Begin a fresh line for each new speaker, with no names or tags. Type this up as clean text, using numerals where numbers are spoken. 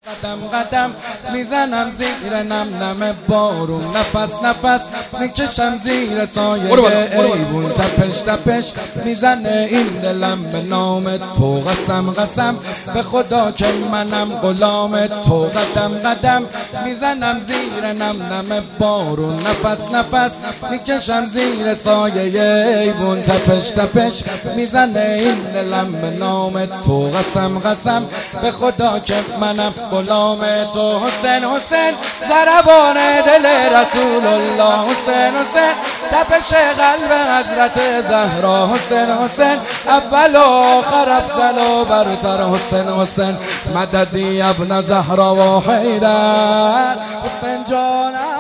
قدم قدم میزنم زیر نم نم بارون، نفس نفس میکشم زیر سایه ایوون، تپش تپش میزنه این دلم به نام تو، قسم قسم به خدا که منم غلام تو. قدم قدم میزنم زیر نم نم بارون، نفس نفس میکشم زیر سایه ایوون، تپش تپش میزنه این دلم به نام تو، قسم قسم به خدا که منم غلام تو. حسین حسین ضربان دل رسول الله، حسین حسین تپش قلب حضرت زهرا، حسین حسین اول و آخر افضل و برتر، حسین حسین مددی ابن زهرا و حیدر، حسین جانم